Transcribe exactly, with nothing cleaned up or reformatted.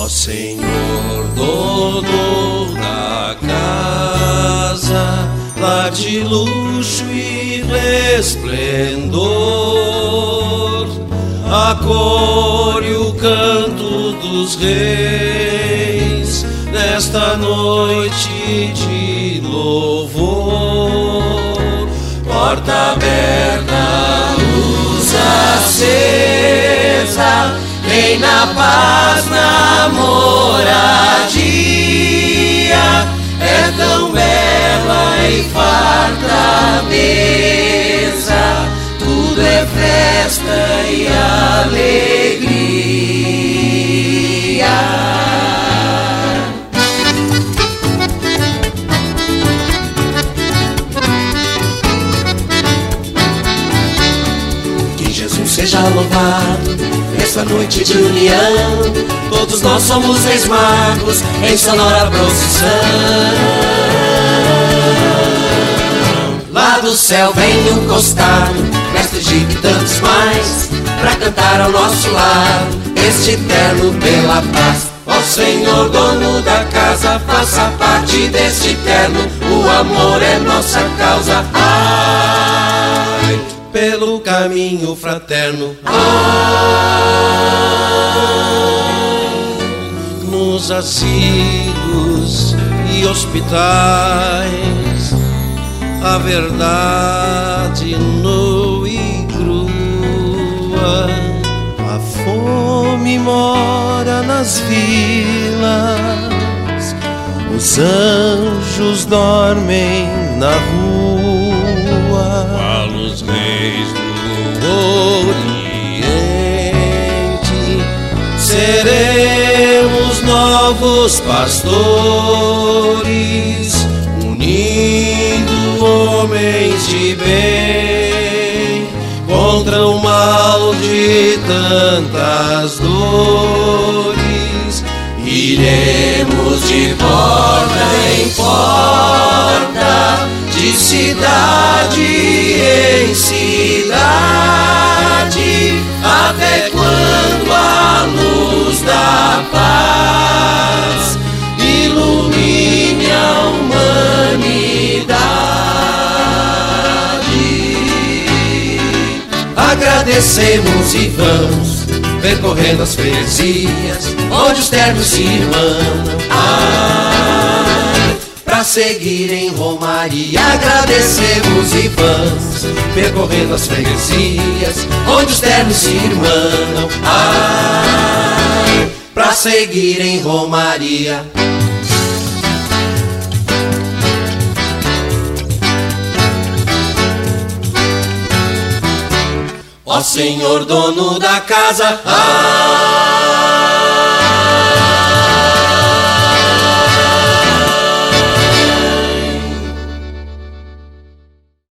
Senhor, dono da casa, lá de luxo e resplendor, a cor e o canto dos reis, nesta noite de louvor. Porta aberta, luz acesa, reina a paz na moradia. É tão bela e farta a mesa, tudo é festa e alegria. Que Jesus seja louvado nessa noite de união, todos nós somos reis magos em sonora procissão. Lá do céu vem um costado, mestre Gico e tantos mais, pra cantar ao nosso lado este terno pela paz. Ó Senhor, dono da casa, faça parte deste terno, o amor é nossa causa. Ai, pelo caminho fraterno, ai, nos asilos e hospitais, a verdade nua e crua, a fome mora nas vilas, os anjos dormem na rua. Falos reis do Oriente, seremos novos pastores, unindo homens de bem contra o mal de tantas dores. Iremos de porta em porta, de cidade em cidade, até quando a luz da paz ilumine a humanidade. Agradecemos e vamos percorrendo as freguesias, onde os ternos se irmanam, ah, pra seguir em romaria. Agradecemos e vamos percorrendo as freguesias, onde os ternos se irmanam, ah, pra seguir em romaria. Ó Senhor, dono da casa, ah,